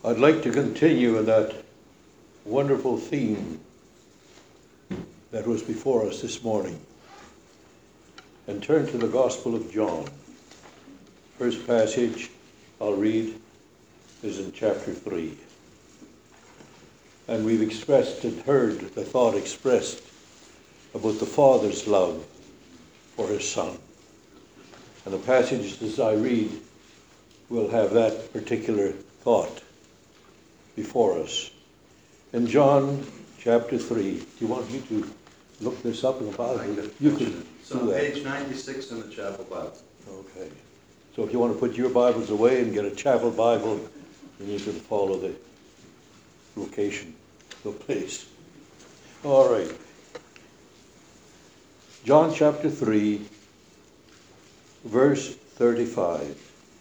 I'd like to continue in that wonderful theme that was before us this morning and turn to the Gospel of John. First passage I'll read is in chapter 3. And we've expressed and heard the thought expressed about the Father's love for his Son. And the passage as I read will have that particular thought before us. In John chapter 3, do you want me to look this up in the Bible? You can So do that. page 96 in the Chapel Bible. Okay. So if you want to put your Bibles away and get a chapel Bible, then you can follow the location, the place. All right. John chapter 3, verse 35.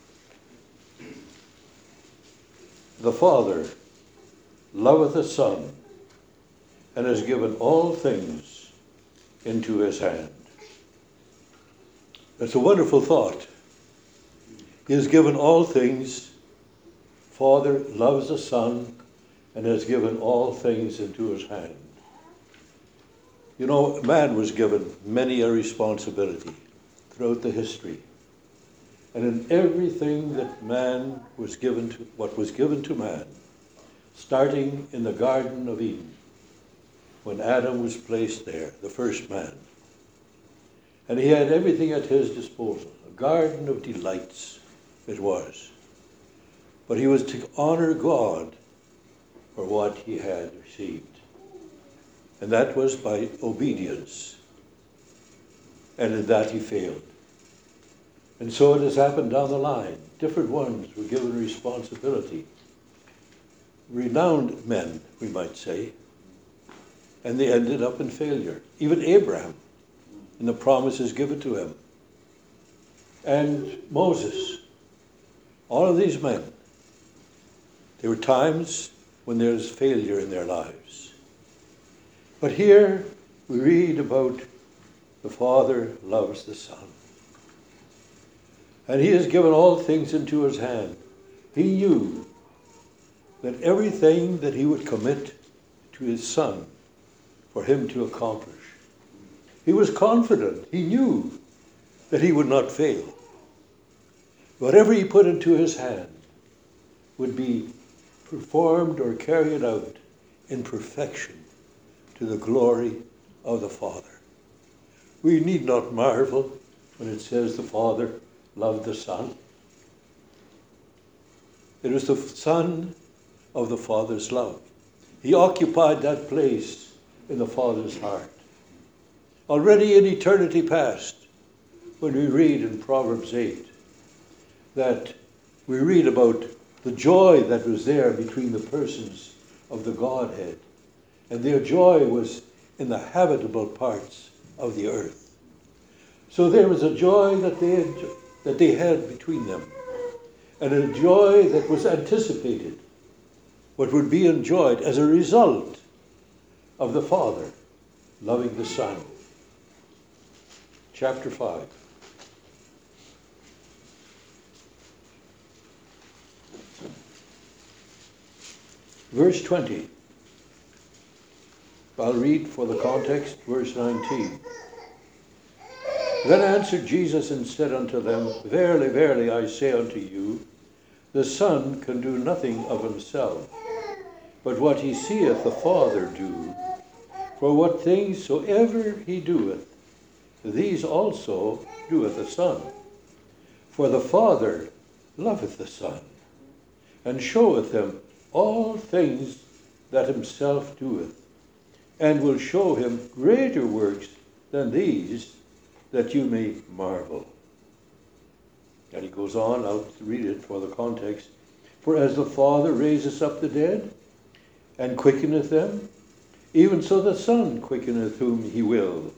The Father loveth the Son, and has given all things into his hand. That's a wonderful thought. He has given all things. Father loves the Son and has given all things into his hand. You know, man was given many a responsibility throughout the history. And in everything that man was given to, what was given to man, starting in the Garden of Eden, when Adam was placed there, the first man. And he had everything at his disposal, a garden of delights it was. But he was to honor God for what he had received. And that was by obedience. And in that he failed. And so it has happened down the line. Different ones were given responsibility. Renowned men, we might say. And they ended up in failure. Even Abraham, and the promises given to him. And Moses. All of these men. There were times when there was failure in their lives. But here we read about the Father loves the Son. And he has given all things into his hand. He knew that everything that he would commit to his Son for him to accomplish. He was confident. He knew that he would not fail. Whatever he put into his hand would be performed or carried out in perfection to the glory of the Father. We need not marvel when it says the Father loved the Son. It was the Son of the Father's love. He occupied that place in the Father's heart. Already in eternity past, when we read in Proverbs 8, that we read about the joy that was there between the persons of the Godhead. And their joy was in the habitable parts of the earth. So there was a joy that they had between them. And a joy that was anticipated, what would be enjoyed as a result of the Father loving the Son. Chapter 5. Verse 20. I'll read for the context, verse 19. Then answered Jesus and said unto them, Verily, verily, I say unto you, the Son can do nothing of himself, but what he seeth the Father do. For what things soever he doeth, these also doeth the Son. For the Father loveth the Son, and showeth him all things that himself doeth, and will show him greater works than these, that you may marvel. And he goes on, I'll read it for the context. For as the Father raiseth up the dead, and quickeneth them, even so the Son quickeneth whom he will.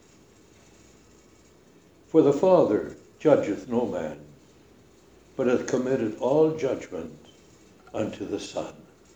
For the Father judgeth no man, but hath committed all judgment unto the Son.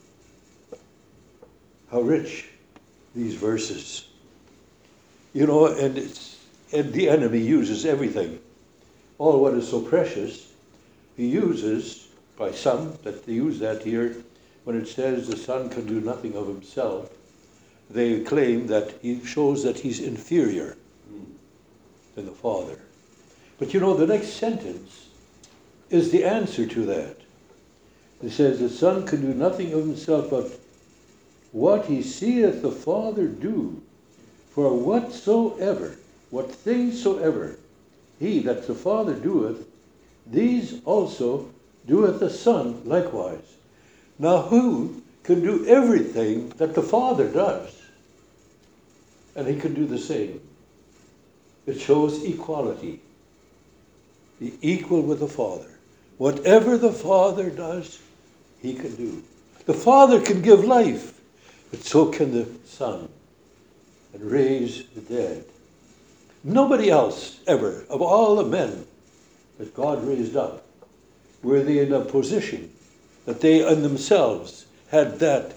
How rich these verses. You know, and the enemy uses everything. All what is so precious, he uses, by some that they use that here, when it says the Son can do nothing of himself, they claim that he shows that he's inferior than the Father. But you know, the next sentence is the answer to that. It says, the Son can do nothing of himself, but what he seeth the Father do. For what things soever he, that the Father doeth, these also doeth the Son likewise. Now who can do everything that the Father does? And he can do the same. It shows equality. Be equal with the Father. Whatever the Father does, he can do. The Father can give life, but so can the Son, and raise the dead. Nobody else ever, of all the men that God raised up, were they in a position that they in themselves had what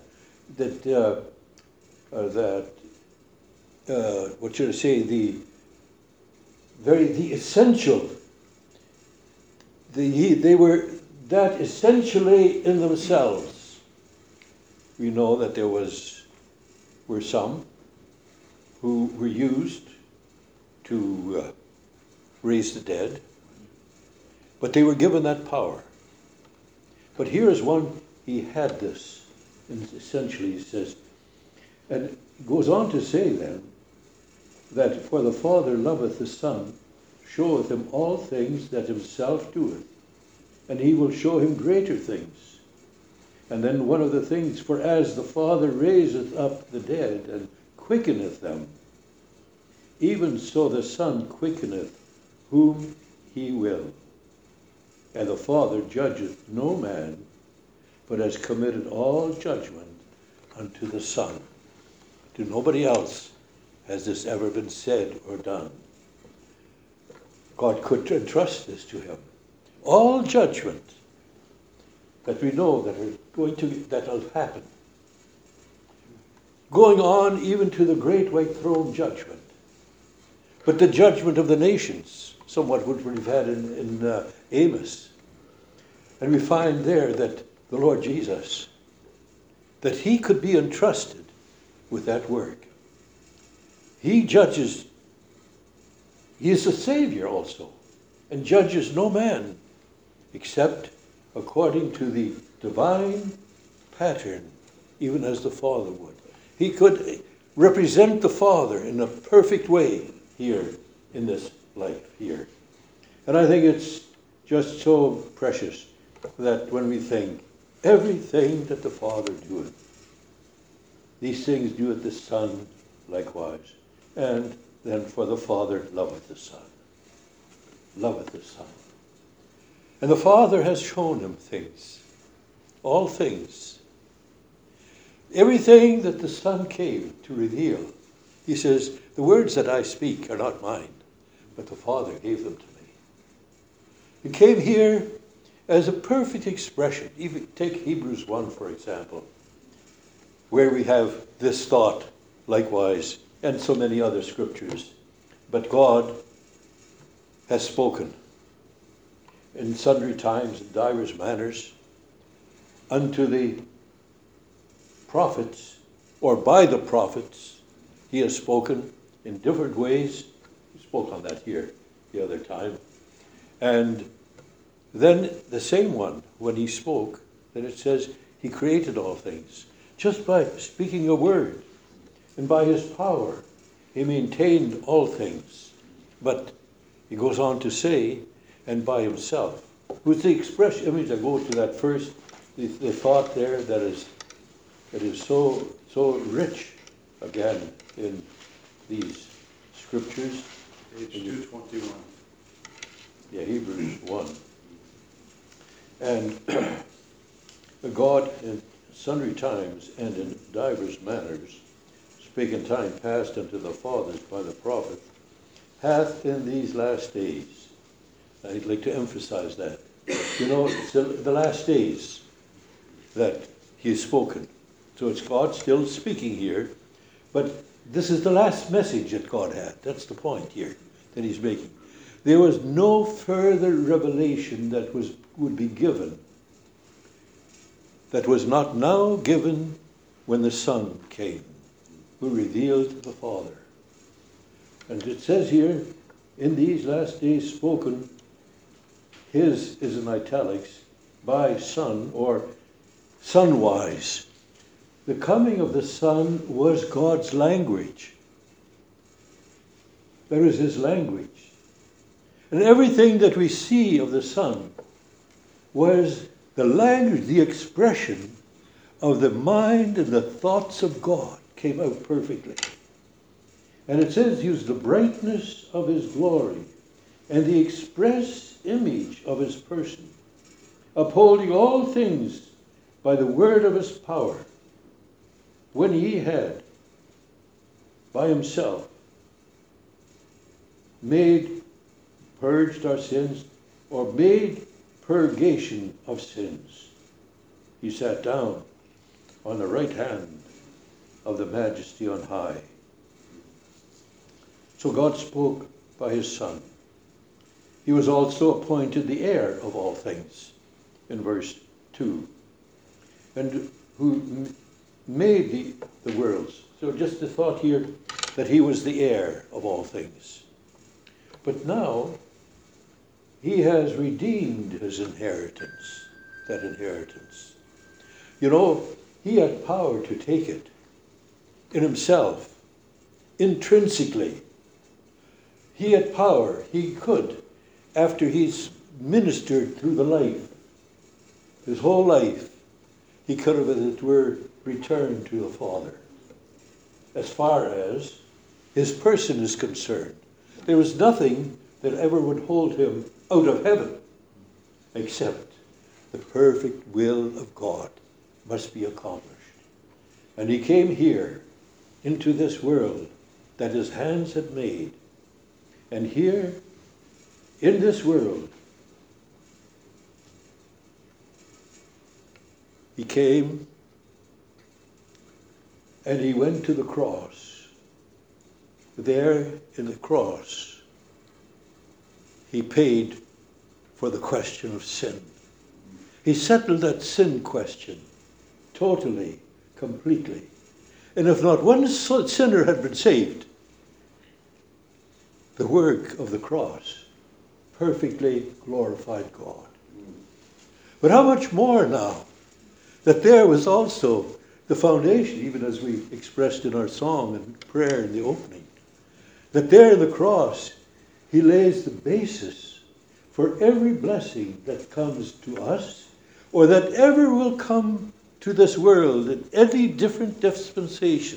should I say, the essential. They were that essentially in themselves. We know that there were some who were used to raise the dead, but they were given that power. But here is one, he had this, and essentially he says, and he goes on to say then, that for the Father loveth the Son, showeth him all things that himself doeth, and he will show him greater things. And then one of the things, for as the Father raiseth up the dead, and quickeneth them, even so the Son quickeneth whom he will. And the Father judgeth no man, but has committed all judgment unto the Son. To nobody else has this ever been said or done. God could entrust this to him. All judgment that we know that'll happen. Going on even to the great white throne judgment. But the judgment of the nations, somewhat what we've had in Amos. And we find there that the Lord Jesus, that he could be entrusted with that work. He judges, he is the Savior also, and judges no man except according to the divine pattern, even as the Father would. He could represent the Father in a perfect way here in this life here. And I think it's just so precious that when we think, everything that the Father doeth, these things doeth the Son likewise. And then for the Father loveth the Son. Loveth the Son. And the Father has shown him things. All things. Everything that the Son came to reveal. He says, the words that I speak are not mine, but the Father gave them to me. He came here as a perfect expression. Even take Hebrews 1, for example, where we have this thought, likewise, and so many other scriptures. But God has spoken in sundry times, in divers manners, unto the prophets, or by the prophets. He has spoken in different ways. We spoke on that here the other time. And then the same one, when he spoke, then it says he created all things. Just by speaking a word, and by his power, he maintained all things. But he goes on to say, and by himself. With the expression, I go to that first, the thought there that is so rich, again, in these scriptures. Page 221. Yeah, Hebrews 1. And God in sundry times and in divers manners spake in time past unto the fathers by the prophet, hath in these last days. I'd like to emphasize that. It's the last days that he has spoken. So it's God still speaking here, but this is the last message that God had. That's the point here that he's making. There was no further revelation that would be given that was not now given when the Son came, who revealed the Father. And it says here, in these last days spoken, his is in italics, by Son, or Son-wise. The coming of the Son was God's language. There is his language. And everything that we see of the Son was the language, the expression of the mind and the thoughts of God came out perfectly. And it says he was the brightness of his glory and the express image of his person, upholding all things by the word of his power, when he had by himself purged our sins, or made purgation of sins. He sat down on the right hand of the Majesty on high. So God spoke by his Son. He was also appointed the heir of all things, in verse 2, and who made the worlds. So just the thought here that he was the heir of all things. But now, he has redeemed his inheritance, that inheritance. You know, he had power to take it in himself, intrinsically. He had power. He could, after he's ministered through the life, his whole life, he could have, as it were, returned to the Father. As far as his person is concerned, there was nothing that ever would hold him out of heaven, except the perfect will of God must be accomplished. And he came here into this world that his hands had made. And here, in this world, he came and he went to the cross. There in the cross, he paid for the question of sin. He settled that sin question totally, completely. And if not one sinner had been saved, the work of the cross perfectly glorified God. But how much more now that there was also the foundation, even as we expressed in our song and prayer in the opening, that there in the cross he lays the basis for every blessing that comes to us, or that ever will come to this world in any different dispensation.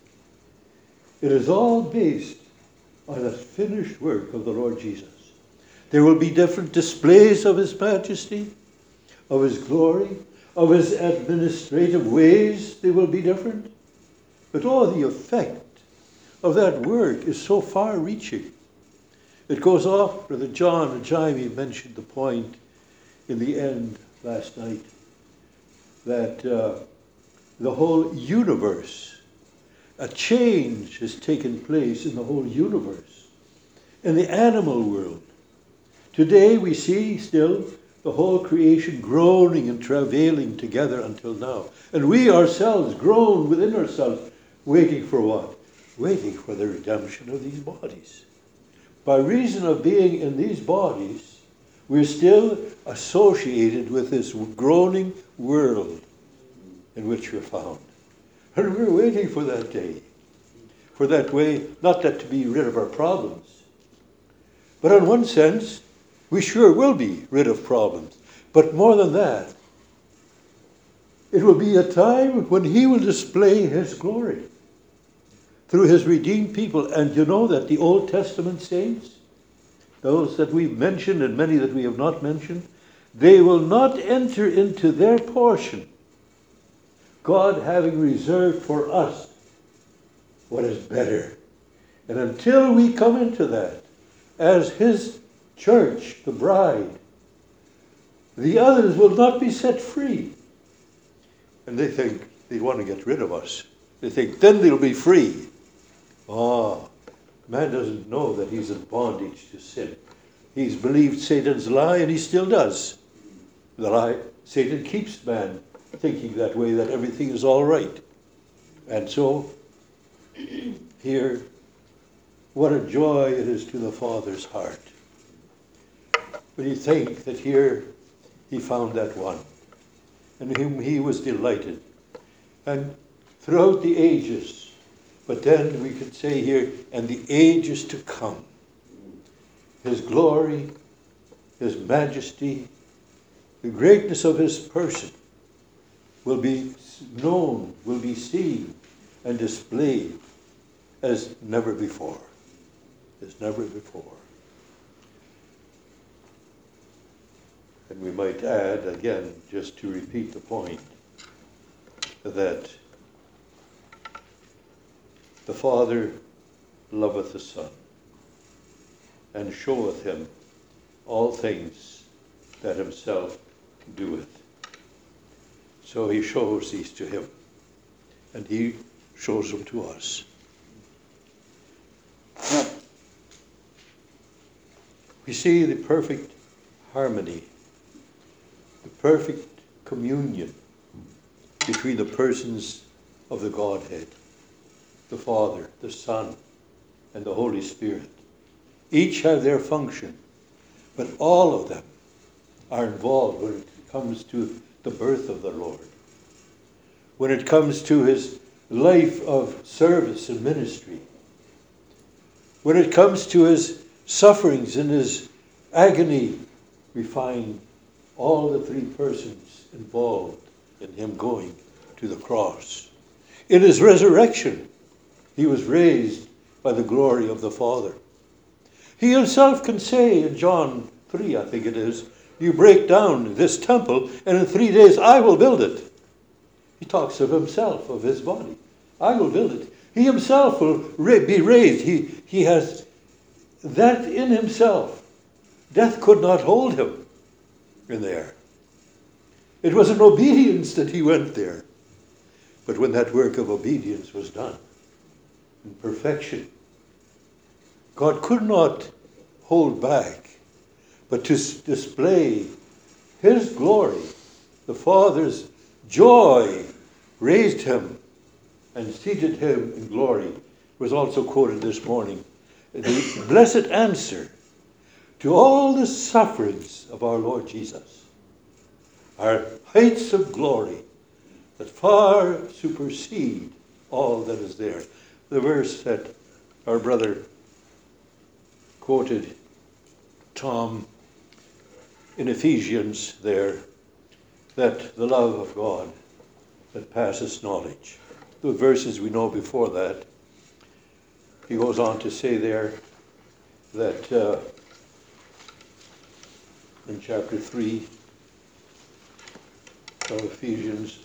It is all based on the finished work of the Lord Jesus. There will be different displays of his majesty, of his glory, of his administrative ways. They will be different. But all the effect of that work is so far-reaching. It goes off, Brother John and Jaime mentioned the point in the end last night, that the whole universe, a change has taken place in the whole universe, in the animal world. Today we see still the whole creation groaning and travailing together until now. And we ourselves groan within ourselves, waiting for what? Waiting for the redemption of these bodies. By reason of being in these bodies, we're still associated with this groaning world in which we're found. And we're waiting for that day. For that way, not that to be rid of our problems, but in one sense, we sure will be rid of problems. But more than that, it will be a time when he will display his glory through his redeemed people. And you know that the Old Testament saints, those that we've mentioned and many that we have not mentioned, they will not enter into their portion, God having reserved for us what is better. And until we come into that, as his church, the bride, the others will not be set free. And they think they want to get rid of us. They think then they'll be free. Oh, man doesn't know that he's in bondage to sin. He's believed Satan's lie, and he still does. The lie, Satan keeps man thinking that way, that everything is all right. And so, here, what a joy it is to the Father's heart when you think that here he found that one, and whom he was delighted. And throughout the ages, but then we could say here, and the ages to come, his glory, his majesty, the greatness of his person will be known, will be seen and displayed as never before. As never before. And we might add, again, just to repeat the point, that the Father loveth the Son, and showeth him all things that himself doeth. So he shows these to him, and he shows them to us. We see the perfect harmony, the perfect communion between the persons of the Godhead, the Father, the Son, and the Holy Spirit. Each have their function, but all of them are involved when it comes to the birth of the Lord, when it comes to his life of service and ministry, when it comes to his sufferings and his agony. We find all the three persons involved in him going to the cross. In his resurrection, he was raised by the glory of the Father. He himself can say in John 3, I think it is, you break down this temple, and in 3 days I will build it. He talks of himself, of his body. I will build it. He himself will be raised. He has that in himself. Death could not hold him in there. It was in obedience that he went there. But when that work of obedience was done, in perfection, God could not hold back, but to display his glory, the Father's joy, raised him and seated him in glory. It was also quoted this morning. The blessed answer to all the sufferings of our Lord Jesus are heights of glory that far supersede all that is there. The verse that our brother quoted, Tom, in Ephesians there, that the love of God that passes knowledge. The verses we know before that, he goes on to say there that in chapter 3 of Ephesians,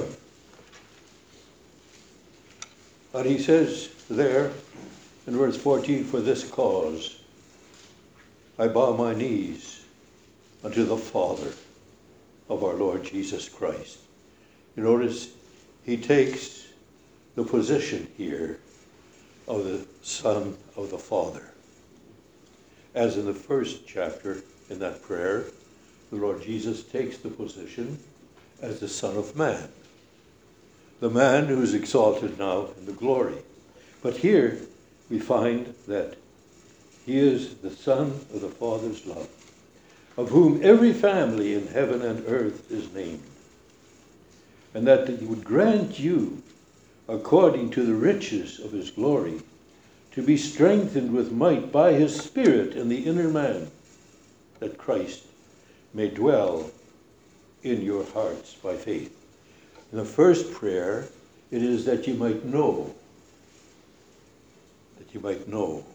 but he says there in verse 14, for this cause I bow my knees unto the Father of our Lord Jesus Christ. You notice he takes the position here of the Son of the Father. As in the first chapter in that prayer, the Lord Jesus takes the position as the Son of Man, the man who is exalted now in the glory. But here we find that he is the Son of the Father's love, of whom every family in heaven and earth is named, and that he would grant you, according to the riches of his glory, to be strengthened with might by his Spirit in the inner man, that Christ may dwell in your hearts by faith. In the first prayer, it is that you might know. That you might know.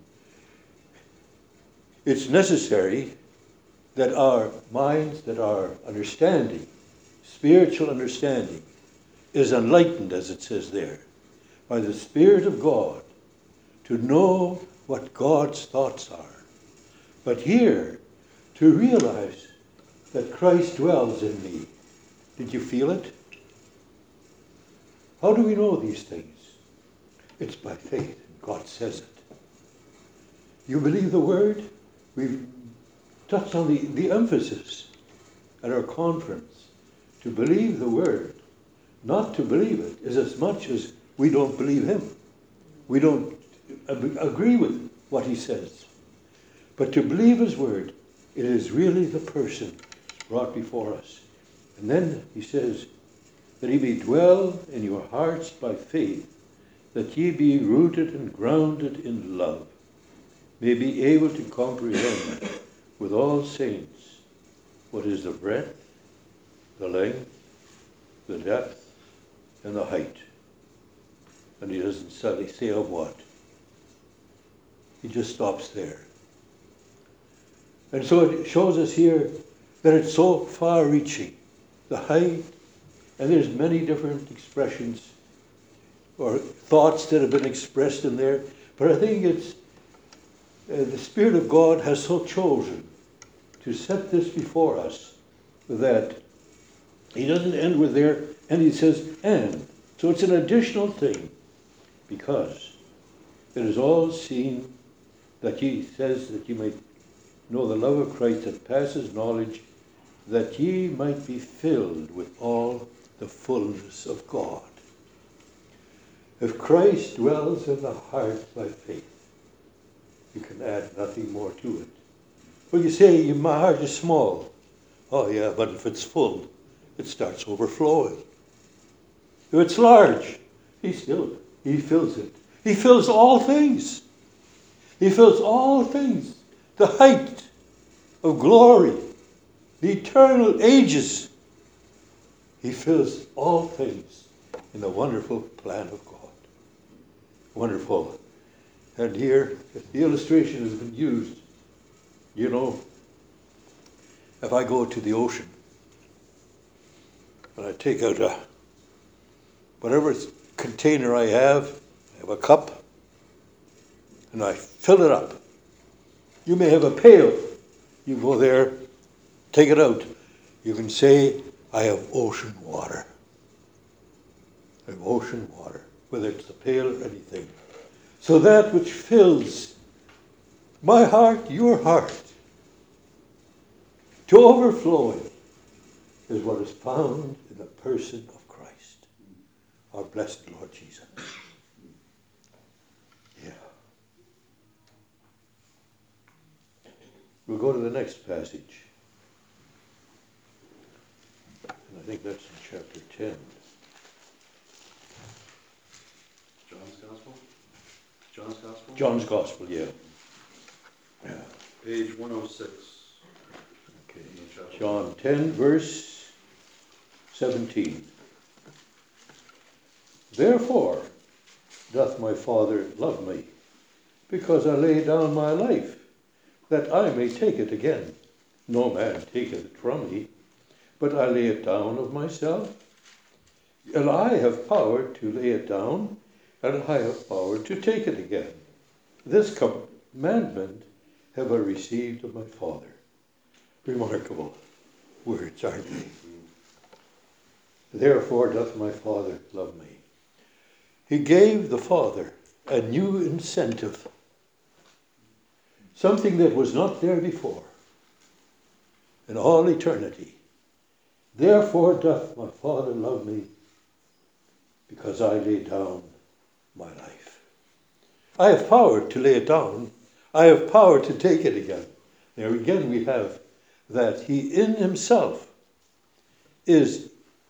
It's necessary that our minds, that our understanding, spiritual understanding, is enlightened, as it says there, by the Spirit of God, to know what God's thoughts are. But here, to realize that Christ dwells in me. Did you feel it? How do we know these things? It's by faith. God says it. You believe the word? We've touched on the emphasis at our conference To believe the word, not to believe it, is as much as we don't believe him. We don't agree with what he says. But to believe his word, it is really the person brought before us. And then he says, that he may dwell in your hearts by faith, that ye be rooted and grounded in love, may be able to comprehend with all saints what is the breadth, the length, the depth, and the height. And he doesn't say of what. He just stops there. And so it shows us here that it's so far-reaching, the height, and there's many different expressions or thoughts that have been expressed in there. But I think it's the Spirit of God has so chosen to set this before us that he doesn't end with there, and he says, and. So it's an additional thing, because it is all seen that he says that you might know the love of Christ that passes knowledge, that ye might be filled with all the fullness of God. If Christ dwells in the heart by faith, you can add nothing more to it. Well, you say, my heart is small. Oh yeah, but if it's full, it starts overflowing. If it's large, he fills it. He fills all things. He fills all things. The height of glory, the eternal ages. He fills all things in the wonderful plan of God. Wonderful. And here, the illustration has been used. You know, if I go to the ocean and I take out whatever container I have a cup, and I fill it up. You may have a pail. You go there, take it out. You can say, I have ocean water. I have ocean water, whether it's a pail or anything. So that which fills my heart, your heart, to overflowing, is what is found in the person of Christ, our blessed Lord Jesus. Yeah. We'll go to the next passage. And I think that's in chapter 10. John's Gospel? John's Gospel? John's Gospel, yeah. Yeah. Page 106. Okay. John 10, verse 17. Therefore doth my Father love me, because I lay down my life, that I may take it again. No man taketh it from me, but I lay it down of myself. And I have power to lay it down, and I have power to take it again. This commandment have I received of my Father. Remarkable words, aren't they? Therefore doth my Father love me. He gave the Father a new incentive, something that was not there before in all eternity. Therefore doth my Father love me, because I lay down my life. I have power to lay it down. I have power to take it again. There again we have that he in himself has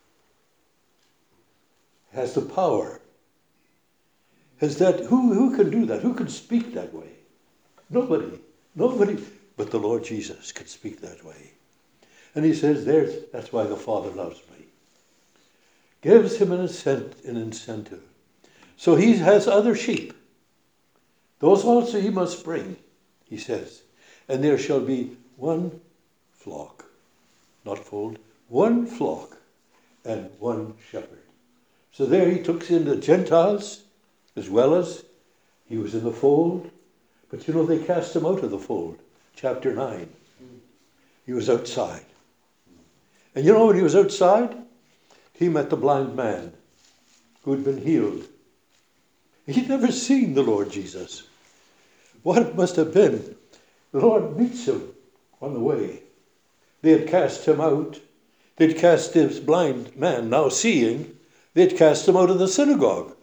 the power. Has that, who can do that? Who can speak that way? Nobody but the Lord Jesus can speak that way. And he says that's why the Father loves me. Gives him an incentive. So he has other sheep. Those also he must bring, he says. And there shall be one flock, not fold, one flock and one shepherd. So there he took in the Gentiles as well as he was in the fold. But you know, they cast him out of the fold. Chapter 9. He was outside. And you know, when he was outside, he met the blind man who had been healed. He'd never seen the Lord Jesus. What it must have been. The Lord meets him on the way. They had cast him out. they'd cast this blind man, now seeing, they'd cast him out of the synagogue.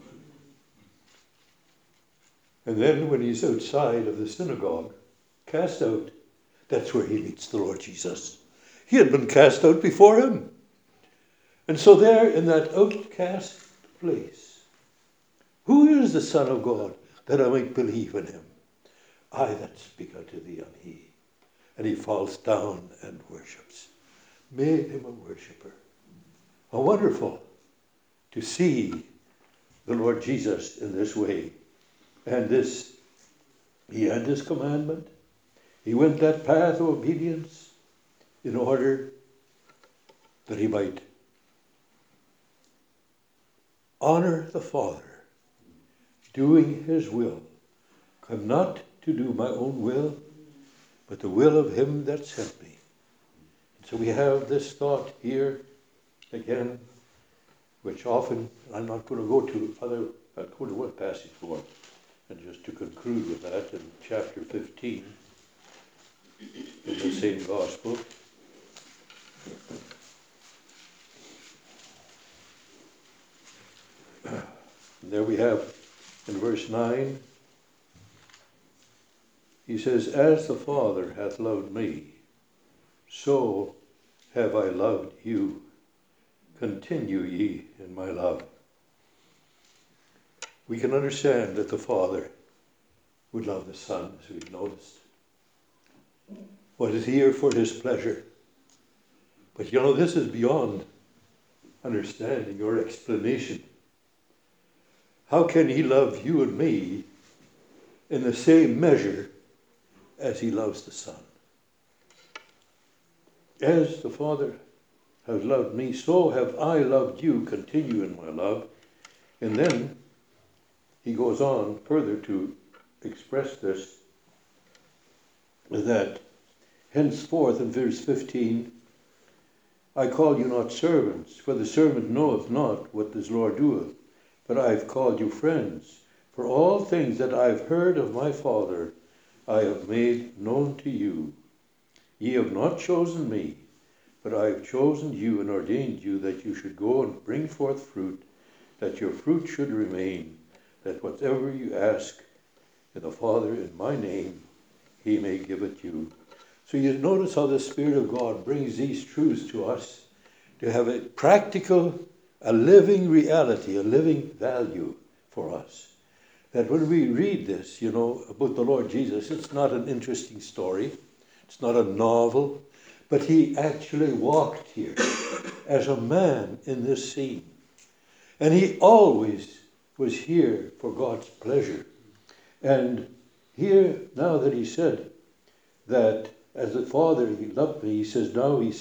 And then when he's outside of the synagogue, cast out, that's where he meets the Lord Jesus. He had been cast out before him. And so there in that outcast place, who is the Son of God, that I might believe in him? I that speak unto thee am he. And he falls down and worships. Made him a worshipper. How wonderful to see the Lord Jesus in this way. And this, he had this commandment. He went that path of obedience in order that he might honor the Father, doing his will. Come not to do my own will, but the will of him that sent me. And so we have this thought here again, which often, I'm not going to go to I'll go to one passage more, and just to conclude with that, in chapter 15, in the same gospel. And there we have, in verse 9, he says, as the Father hath loved me, so have I loved you. Continue ye in my love. We can understand that the Father would love the Son, as we've noticed. What is here for his pleasure? But you know, this is beyond understanding or explanation. How can he love you and me in the same measure as he loves the Son? As the Father has loved me, so have I loved you. Continue in my love. And then he goes on further to express this, that henceforth in verse 15, I call you not servants, for the servant knoweth not what his Lord doeth, but I have called you friends. For all things that I have heard of my Father, I have made known to you. Ye have not chosen me, but I have chosen you and ordained you that you should go and bring forth fruit, that your fruit should remain, that whatever you ask in the Father in my name, he may give it you. So you notice how the Spirit of God brings these truths to us to have a practical, a living reality, a living value for us. That when we read this, you know, about the Lord Jesus, it's not an interesting story. It's not a novel. But he actually walked here as a man in this scene. And he always was here for God's pleasure. And here, now that he said that as the Father, he loved me, he says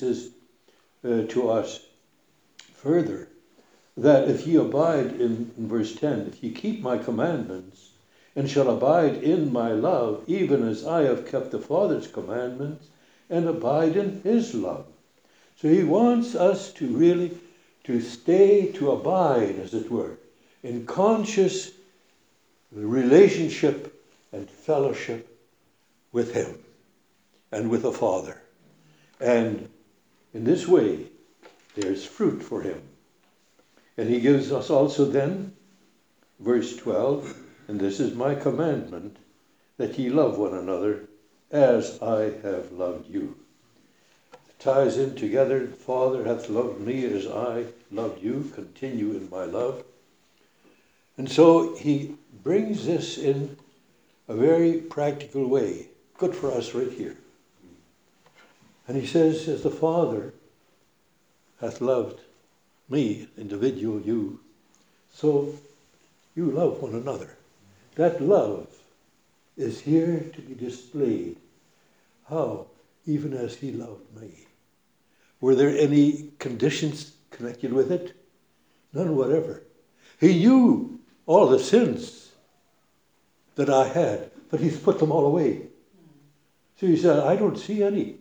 to us further, that if ye abide in verse 10, if ye keep my commandments, and shall abide in my love, even as I have kept the Father's commandments, and abide in his love. So he wants us to really, to stay, to abide, as it were, in conscious relationship and fellowship with him and with the Father. And in this way, there's fruit for him. And he gives us also then, verse 12, and this is my commandment, that ye love one another as I have loved you. It ties in together, the Father hath loved me as I loved you, continue in my love. And so he brings this in a very practical way, good for us right here. And he says, as the Father hath loved me, individual you, so you love one another. That love is here to be displayed. How? Even as he loved me. Were there any conditions connected with it? None whatever. He knew all the sins that I had, but he's put them all away. So he said, I don't see any.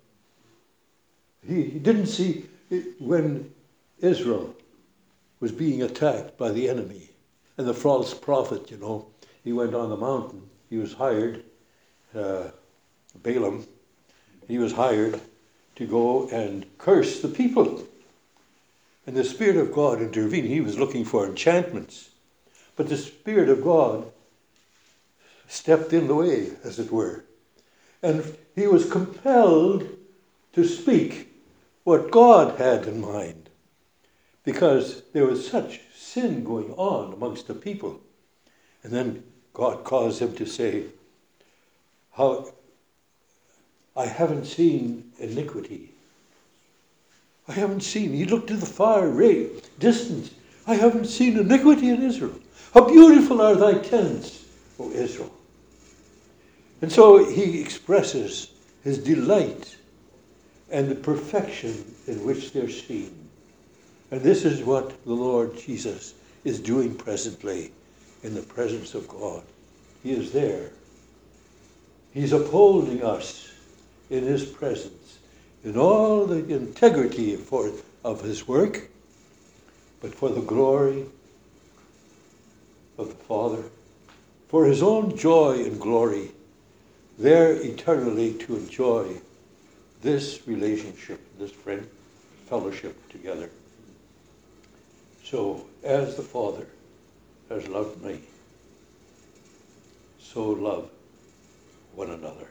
He didn't see it when Israel was being attacked by the enemy. And the false prophet, you know, he went on the mountain. He was hired, Balaam, he was hired to go and curse the people. And the Spirit of God intervened. He was looking for enchantments. But the Spirit of God stepped in the way, as it were. And he was compelled to speak what God had in mind, because there was such sin going on amongst the people. And then God caused him to say, "How I haven't seen iniquity. I haven't seen," he looked to the far distance, "I haven't seen iniquity in Israel. How beautiful are thy tents, O Israel." And so he expresses his delight and the perfection in which they're seen. And this is what the Lord Jesus is doing presently in the presence of God. He is there. He's upholding us in his presence, in all the integrity of his work, but for the glory of the Father, for his own joy and glory, there eternally to enjoy this relationship, this fellowship together. So, as the Father has loved me, so love one another.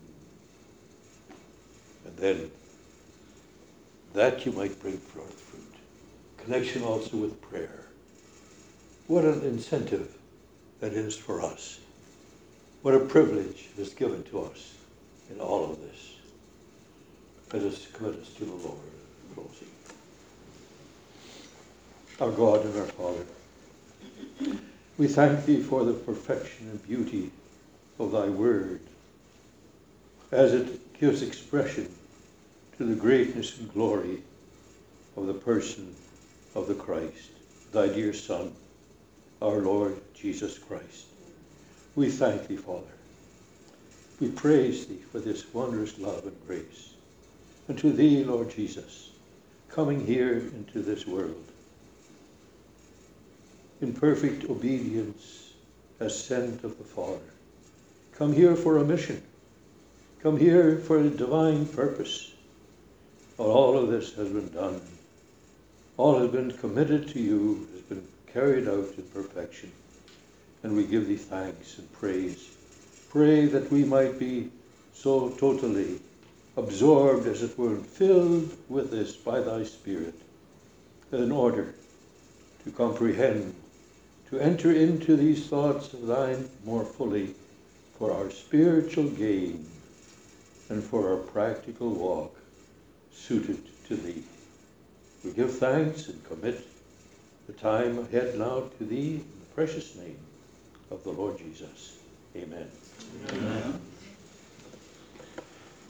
And then, that you might bring forth fruit. Connection also with prayer. What an incentive that is for us. What a privilege is given to us in all of this. Let us commit us to the Lord in closing. Our God and our Father, we thank thee for the perfection and beauty of thy word, as it gives expression to the greatness and glory of the person of the Christ, thy dear Son, our Lord Jesus Christ. We thank thee, Father. We praise thee for this wondrous love and grace. And to thee, Lord Jesus, coming here into this world, in perfect obedience as sent of the Father, come here for a mission, come here for a divine purpose. All of this has been done. All has been committed to you, has been carried out in perfection. And we give thee thanks and praise. Pray that we might be so totally absorbed, as it were, filled with this by thy Spirit, that in order to comprehend, to enter into these thoughts of thine more fully, for our spiritual gain and for our practical walk suited to thee. We give thanks and commit the time ahead now to thee in the precious name of the Lord Jesus. Amen. Amen.